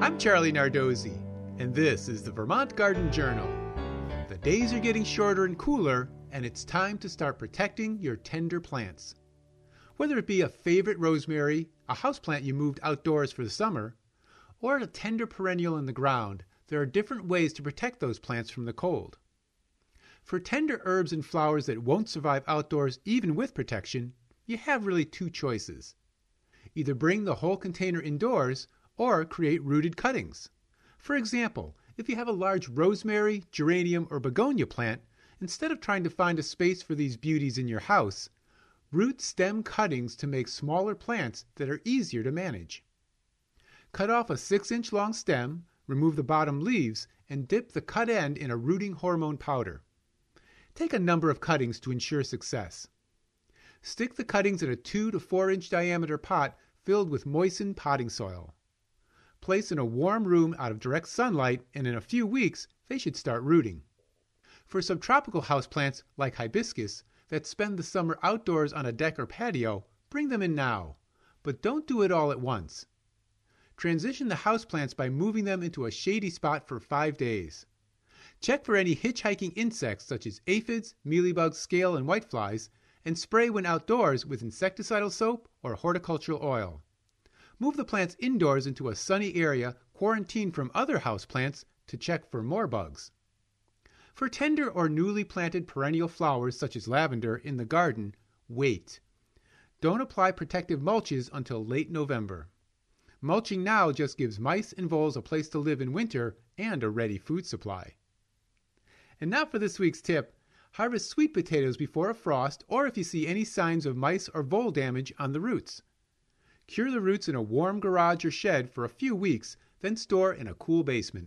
I'm Charlie Nardozzi, and this is the Vermont Garden Journal. The days are getting shorter and cooler, and it's time to start protecting your tender plants. Whether it be a favorite rosemary, a houseplant you moved outdoors for the summer, or a tender perennial in the ground, there are different ways to protect those plants from the cold. For tender herbs and flowers that won't survive outdoors even with protection, you have really two choices. Either bring the whole container indoors or create rooted cuttings. For example, if you have a large rosemary, geranium, or begonia plant, instead of trying to find a space for these beauties in your house, root stem cuttings to make smaller plants that are easier to manage. Cut off a 6-inch long stem, remove the bottom leaves, and dip the cut end in a rooting hormone powder. Take a number of cuttings to ensure success. Stick the cuttings in a 2 to 4 inch diameter pot filled with moistened potting soil. Place in a warm room out of direct sunlight, and in a few weeks, they should start rooting. For subtropical houseplants like hibiscus that spend the summer outdoors on a deck or patio, bring them in now, but don't do it all at once. Transition the houseplants by moving them into a shady spot for 5 days. Check for any hitchhiking insects such as aphids, mealybugs, scale, and whiteflies, and spray when outdoors with insecticidal soap or horticultural oil. Move the plants indoors into a sunny area quarantined from other houseplants to check for more bugs. For tender or newly planted perennial flowers such as lavender in the garden, wait. Don't apply protective mulches until late November. Mulching now just gives mice and voles a place to live in winter and a ready food supply. And now for this week's tip. Harvest sweet potatoes before a frost or if you see any signs of mice or vole damage on the roots. Cure the roots in a warm garage or shed for a few weeks, then store in a cool basement.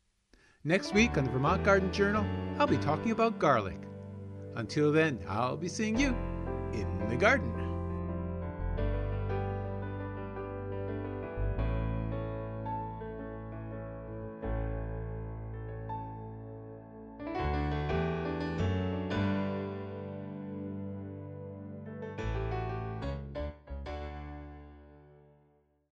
Next week on the Vermont Garden Journal, I'll be talking about garlic. Until then, I'll be seeing you in the garden.